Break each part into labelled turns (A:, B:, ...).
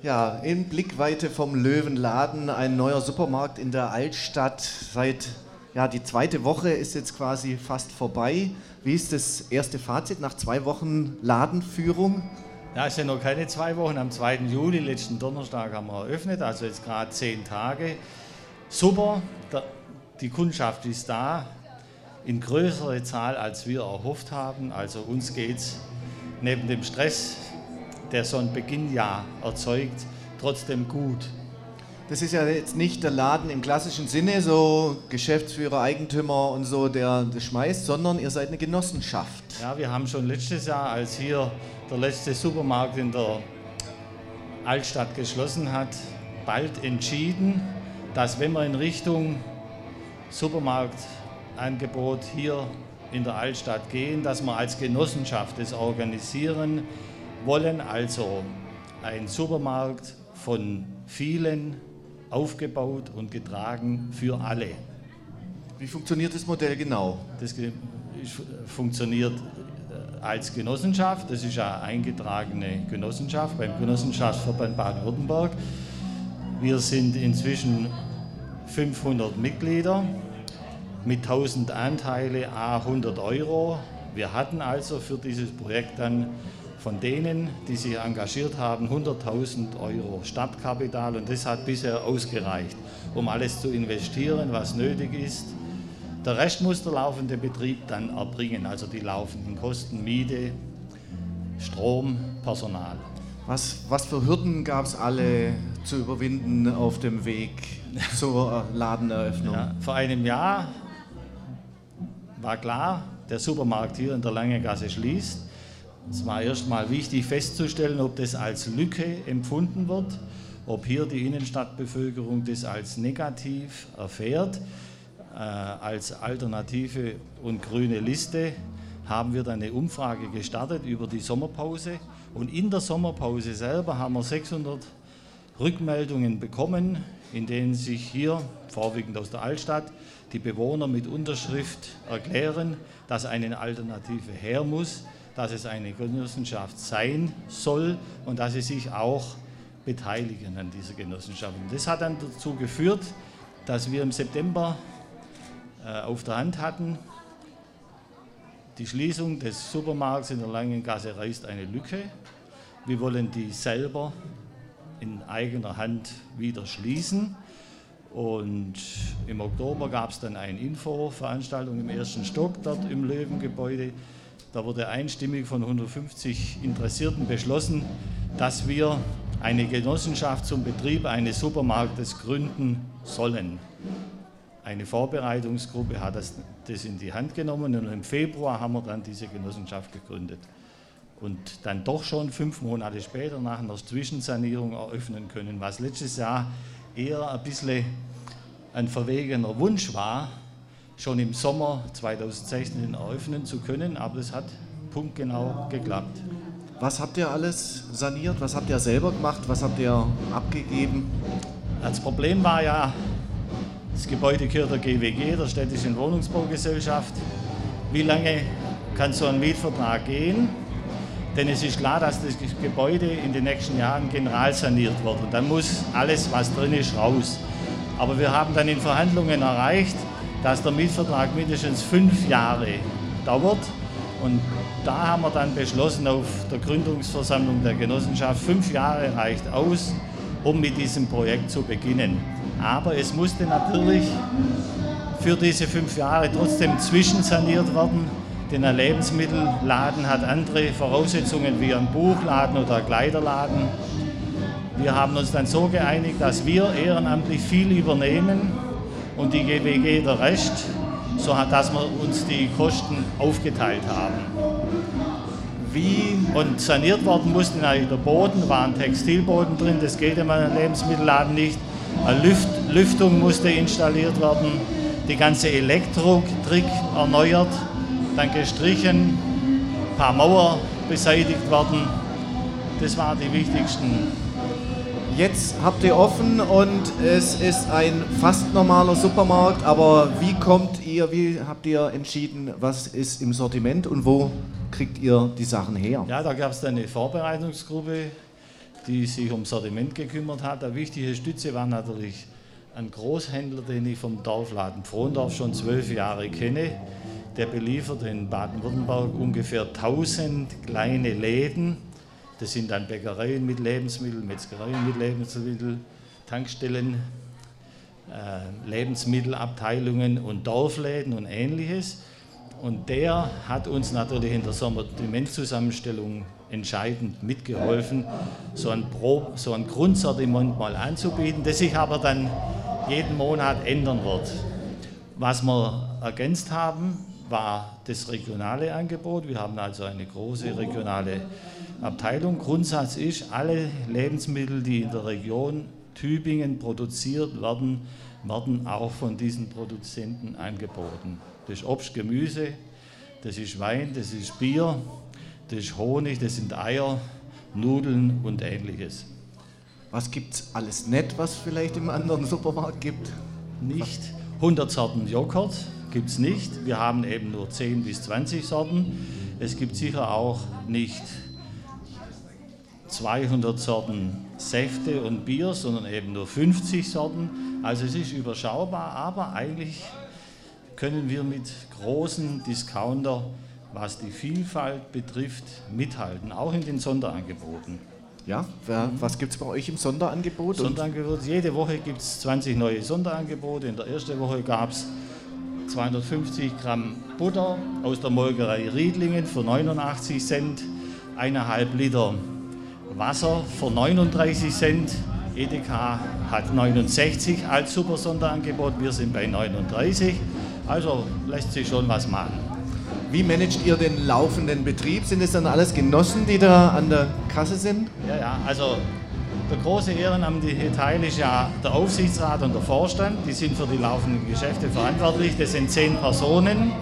A: Ja, in Blickweite vom Löwenladen, ein neuer Supermarkt in der Altstadt. Die zweite Woche ist jetzt quasi fast vorbei. Wie ist das erste Fazit nach 2 Wochen Ladenführung?
B: Ja, es sind noch keine 2 Wochen. Am 2. Juli, letzten Donnerstag, haben wir eröffnet, also jetzt gerade 10 Tage. Super, die Kundschaft ist da, in größerer Zahl, als wir erhofft haben. Also uns geht es neben dem Stress, der so ein Beginnjahr erzeugt, trotzdem gut.
A: Das ist ja jetzt nicht der Laden im klassischen Sinne, so Geschäftsführer, Eigentümer und so, der das schmeißt, sondern ihr seid eine Genossenschaft.
B: Ja, wir haben schon letztes Jahr, als hier der letzte Supermarkt in der Altstadt geschlossen hat, bald entschieden, dass wenn wir in Richtung Supermarktangebot hier in der Altstadt gehen, dass wir als Genossenschaft das organisieren wollen, also ein Supermarkt von vielen, aufgebaut und getragen für alle.
A: Wie funktioniert das Modell genau?
B: Das funktioniert als Genossenschaft, das ist eine eingetragene Genossenschaft beim Genossenschaftsverband Baden-Württemberg. Wir sind inzwischen 500 Mitglieder mit 1000 Anteile à 100 Euro. Wir hatten also für dieses Projekt dann von denen, die sich engagiert haben, 100.000 Euro Startkapital und das hat bisher ausgereicht, um alles zu investieren, was nötig ist. Der Rest muss der laufende Betrieb dann erbringen, also die laufenden Kosten, Miete, Strom, Personal.
A: Was für Hürden gab es alle zu überwinden auf dem Weg zur Ladeneröffnung?
B: Ja, vor einem Jahr war klar, der Supermarkt hier in der Langengasse schließt. Es war erstmal wichtig festzustellen, ob das als Lücke empfunden wird, ob hier die Innenstadtbevölkerung das als negativ erfährt. Als alternative und grüne Liste haben wir dann eine Umfrage gestartet über die Sommerpause und in der Sommerpause selber haben wir 600 Rückmeldungen bekommen, in denen sich hier, vorwiegend aus der Altstadt, die Bewohner mit Unterschrift erklären, dass eine Alternative her muss, dass es eine Genossenschaft sein soll und dass sie sich auch beteiligen an dieser Genossenschaft. Und das hat dann dazu geführt, dass wir im September auf der Hand hatten, die Schließung des Supermarkts in der Langengasse reißt eine Lücke. Wir wollen die selber in eigener Hand wieder schließen. Und im Oktober gab es dann eine Infoveranstaltung im 1. Stock dort im Löwengebäude. Da wurde einstimmig von 150 Interessierten beschlossen, dass wir eine Genossenschaft zum Betrieb eines Supermarktes gründen sollen. Eine Vorbereitungsgruppe hat das in die Hand genommen und im Februar haben wir dann diese Genossenschaft gegründet. Und dann doch schon 5 Monate später nach einer Zwischensanierung eröffnen können, was letztes Jahr eher ein bisschen ein verwegener Wunsch war, schon im Sommer 2016 eröffnen zu können, aber es hat punktgenau geklappt.
A: Was habt ihr alles saniert? Was habt ihr selber gemacht? Was habt ihr abgegeben?
B: Das Problem war ja, das Gebäude gehört der GWG, der Städtischen Wohnungsbaugesellschaft. Wie lange kann so ein Mietvertrag gehen? Denn es ist klar, dass das Gebäude in den nächsten Jahren generalsaniert wird. Und dann muss alles, was drin ist, raus. Aber wir haben dann in Verhandlungen erreicht, dass der Mietvertrag mindestens 5 Jahre dauert. Und da haben wir dann beschlossen auf der Gründungsversammlung der Genossenschaft, 5 Jahre reicht aus, um mit diesem Projekt zu beginnen. Aber es musste natürlich für diese 5 Jahre trotzdem zwischensaniert werden, denn ein Lebensmittelladen hat andere Voraussetzungen wie ein Buchladen oder ein Kleiderladen. Wir haben uns dann so geeinigt, dass wir ehrenamtlich viel übernehmen und die GWG der Rest, so dass wir uns die Kosten aufgeteilt haben. Und saniert worden musste der Boden, war ein Textilboden drin, das geht in einem Lebensmittelladen nicht. Eine Lüftung musste installiert werden, die ganze Elektrik erneuert, dann gestrichen, ein paar Mauern beseitigt worden. Das waren die wichtigsten.
A: Jetzt habt ihr offen und es ist ein fast normaler Supermarkt, aber wie habt ihr entschieden, was ist im Sortiment und wo kriegt ihr die Sachen her?
B: Ja, da gab es dann eine Vorbereitungsgruppe. die sich um Sortiment gekümmert hat. Eine wichtige Stütze war natürlich ein Großhändler, den ich vom Dorfladen Frohndorf schon 12 Jahre kenne. Der beliefert in Baden-Württemberg ungefähr 1000 kleine Läden. Das sind dann Bäckereien mit Lebensmitteln, Metzgereien mit Lebensmitteln, Tankstellen, Lebensmittelabteilungen und Dorfläden und Ähnliches. Und der hat uns natürlich in der Sortimentzusammenstellung entscheidend mitgeholfen, so ein Grundsortiment mal anzubieten, das sich aber dann jeden Monat ändern wird. Was wir ergänzt haben, war das regionale Angebot. Wir haben also eine große regionale Abteilung. Grundsatz ist, alle Lebensmittel, die in der Region Tübingen produziert werden, werden auch von diesen Produzenten angeboten. Das ist Obst, Gemüse, das ist Wein, das ist Bier, das ist Honig, das sind Eier, Nudeln und Ähnliches.
A: Was gibt es alles nicht, was vielleicht im anderen Supermarkt gibt?
B: Nicht 100 Sorten Joghurt gibt es nicht. Wir haben eben nur 10 bis 20 Sorten. Es gibt sicher auch nicht 200 Sorten Säfte und Bier, sondern eben nur 50 Sorten. Also es ist überschaubar, aber eigentlich können wir mit großen Discounter, was die Vielfalt betrifft, mithalten, auch in den Sonderangeboten.
A: Ja, was gibt es bei euch im Sonderangebot?
B: Sonderangebot, jede Woche gibt es 20 neue Sonderangebote. In der ersten Woche gab es 250 Gramm Butter aus der Molkerei Riedlingen für 89 Cent, 1,5 Liter Wasser für 39 Cent. Edeka hat 69 als super Sonderangebot, wir sind bei 39. Also lässt sich schon was machen.
A: Wie managt ihr den laufenden Betrieb? Sind es dann alles Genossen, die da an der Kasse sind?
B: Ja, also der große ehrenamtliche Teil ist ja der Aufsichtsrat und der Vorstand. Die sind für die laufenden Geschäfte verantwortlich. Das sind 10 Personen.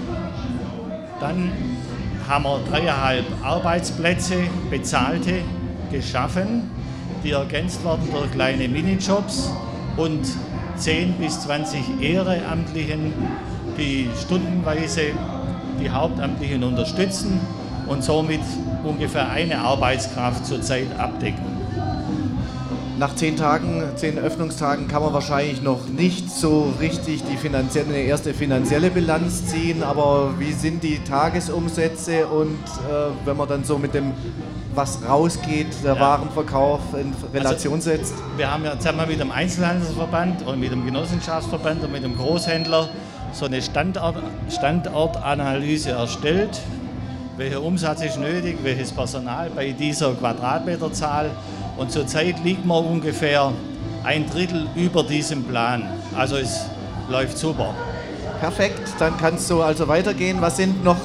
B: Dann haben wir 3,5 Arbeitsplätze, bezahlte, geschaffen, die ergänzt werden durch kleine Minijobs und 10 bis 20 Ehrenamtlichen, die stundenweise die Hauptamtlichen unterstützen und somit ungefähr eine Arbeitskraft zur Zeit abdecken.
A: Nach 10 Öffnungstagen kann man wahrscheinlich noch nicht so richtig eine erste finanzielle Bilanz ziehen, aber wie sind die Tagesumsätze und wenn man dann so mit dem, was rausgeht, der Warenverkauf in Relation setzt?
B: Wir haben ja zusammen mit dem Einzelhandelsverband und mit dem Genossenschaftsverband und mit dem Großhändler so eine Standortanalyse erstellt. Welcher Umsatz ist nötig, welches Personal bei dieser Quadratmeterzahl. Und zurzeit liegt man ungefähr 1/3 über diesem Plan. Also es läuft super.
A: Perfekt, dann kann es so also weitergehen. Was sind noch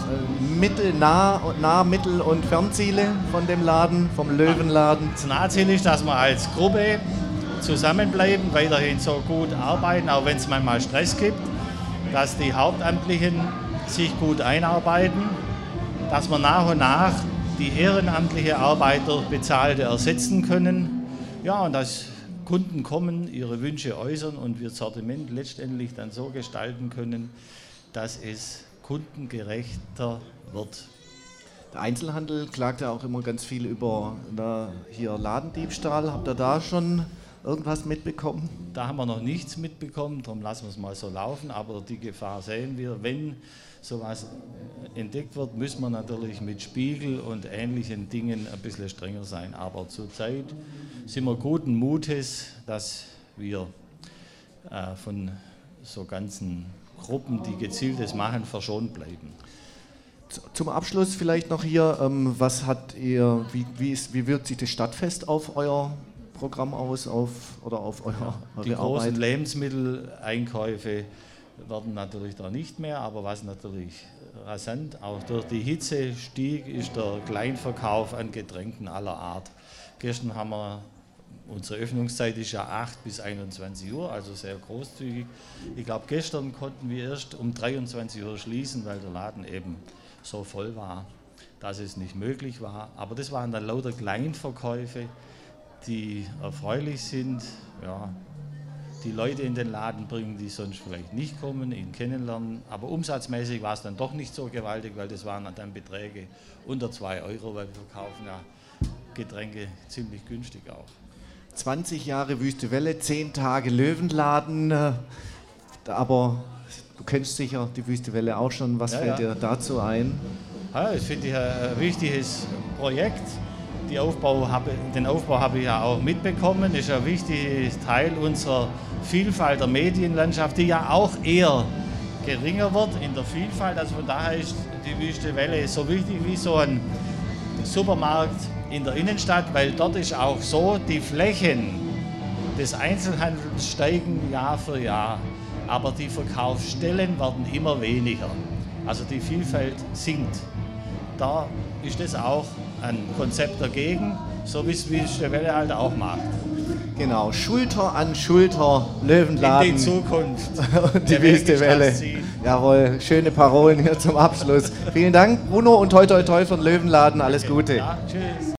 A: Mittel- und Fernziele von dem Laden, vom Löwenladen?
B: Das Nahziel ist, dass wir als Gruppe zusammenbleiben, weiterhin so gut arbeiten, auch wenn es manchmal Stress gibt, dass die Hauptamtlichen sich gut einarbeiten, dass wir nach und nach die ehrenamtliche Arbeiter bezahlte ersetzen können. Ja, und dass Kunden kommen, ihre Wünsche äußern und wir das Sortiment letztendlich dann so gestalten können, dass es kundengerechter wird.
A: Der Einzelhandel klagt ja auch immer ganz viel über hier Ladendiebstahl. Habt ihr da schon irgendwas mitbekommen?
B: Da haben wir noch nichts mitbekommen, darum lassen wir es mal so laufen, aber die Gefahr sehen wir. Wenn sowas entdeckt wird, müssen wir natürlich mit Spiegel und ähnlichen Dingen ein bisschen strenger sein. Aber zurzeit sind wir guten Mutes, dass wir von so ganzen Gruppen, die gezieltes machen, verschont bleiben.
A: Zum Abschluss vielleicht noch hier, wie wirkt sich das Stadtfest auf euer Programm aus, auf eure Arbeit?
B: Die großen Lebensmitteleinkäufe werden natürlich da nicht mehr, aber was natürlich rasant auch durch die Hitze stieg, ist der Kleinverkauf an Getränken aller Art. Gestern haben wir, unsere Öffnungszeit ist ja 8 bis 21 Uhr, also sehr großzügig. Ich glaube, gestern konnten wir erst um 23 Uhr schließen, weil der Laden eben so voll war, dass es nicht möglich war. Aber das waren dann lauter Kleinverkäufe, die erfreulich sind, ja, die Leute in den Laden bringen, die sonst vielleicht nicht kommen, ihn kennenlernen. Aber umsatzmäßig war es dann doch nicht so gewaltig, weil das waren dann Beträge unter 2 Euro, weil wir verkaufen ja Getränke ziemlich günstig auch.
A: 20 Jahre Wüste Welle, 10 Tage Löwenladen, aber du kennst sicher die Wüste Welle auch schon. Was fällt dir dazu ein?
B: Ja, das finde ich ein wichtiges Projekt. Den Aufbau habe ich ja auch mitbekommen. Das ist ein wichtiges Teil unserer Vielfalt der Medienlandschaft, die ja auch eher geringer wird in der Vielfalt. Also von daher ist die Wüste Welle so wichtig wie so ein Supermarkt in der Innenstadt, weil dort ist auch so, die Flächen des Einzelhandels steigen Jahr für Jahr, aber die Verkaufsstellen werden immer weniger. Also die Vielfalt sinkt. Da ist das auch ein Konzept dagegen, so wie es die Wüste Welle halt auch macht.
A: Genau, Schulter an Schulter, Löwenladen.
B: In die Zukunft.
A: Und die Wüste Welle. Jawohl, schöne Parolen hier zum Abschluss. Vielen Dank, Bruno, und toi toi toi für den Löwenladen. Alles Gute.
B: Ja, tschüss.